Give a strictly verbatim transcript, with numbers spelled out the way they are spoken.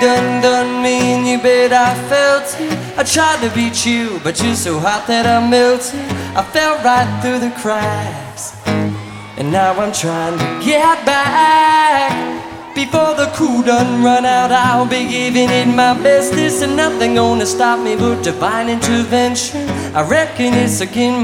done done me, and you bet I felt it. I tried to beat you, but you're so hot that I melted. I fell right through the cracks, and now I'm trying to get back. Before the cool done run out, I'll be giving it my best. There's nothing gonna stop me but divine intervention. I reckon it's again